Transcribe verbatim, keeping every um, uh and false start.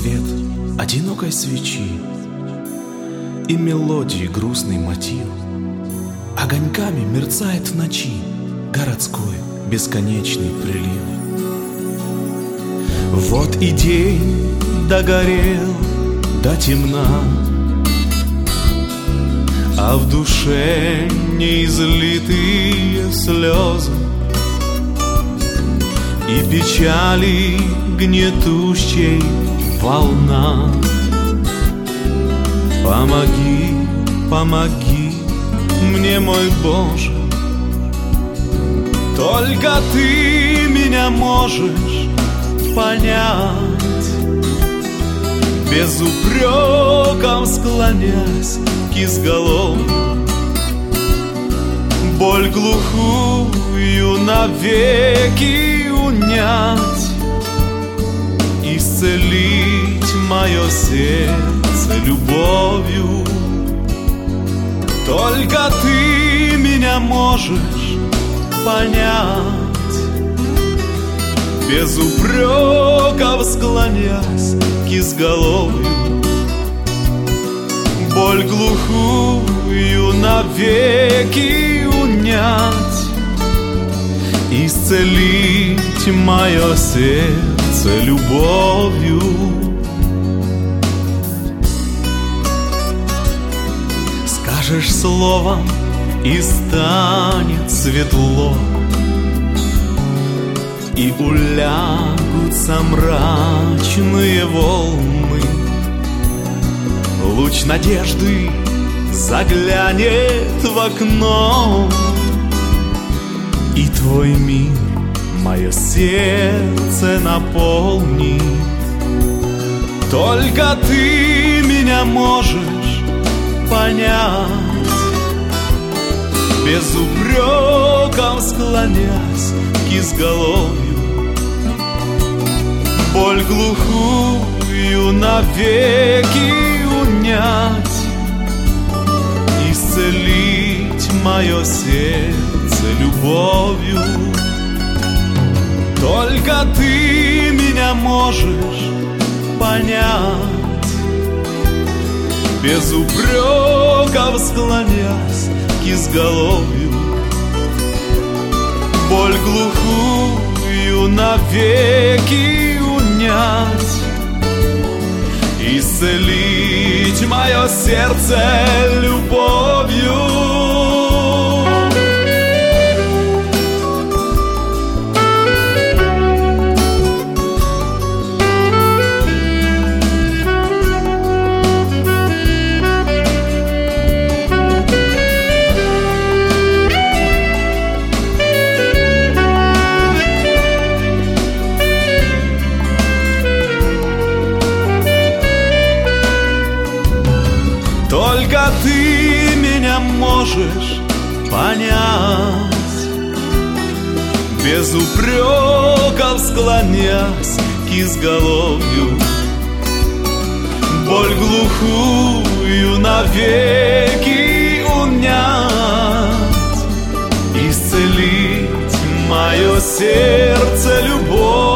свет одинокой свечи и мелодии грустный мотив огоньками мерцает в ночи городской бесконечный прилив. Вот и день догорел до темна, а в душе неизлитые слезы и печали гнетущей волна. Помоги, помоги мне, мой Боже, только Ты меня можешь понять. Без упреков склонясь к изголовью, боль глухую навеки унять, исцелить мое сердце любовью. Только Ты меня можешь понять. Без упреков склонясь к изголовью, боль глухую навеки унять, исцелить мое сердце любовью. Скажешь слово, и станет светло, и улягутся мрачные волны. Луч надежды заглянет в окно, и Твой мир мое сердце наполнит. Только Ты меня можешь понять. Без упреков склонясь к изголовью, боль глухую навеки унять, исцелить мое сердце любовью. Только Ты меня можешь понять. Без упреков склонясь к изголовью, боль глухую навеки унять, исцелить мое сердце любовью. Только Ты меня можешь понять. Без упреков склонясь к изголовью, боль глухую навеки унять, исцелить мое сердце любовь.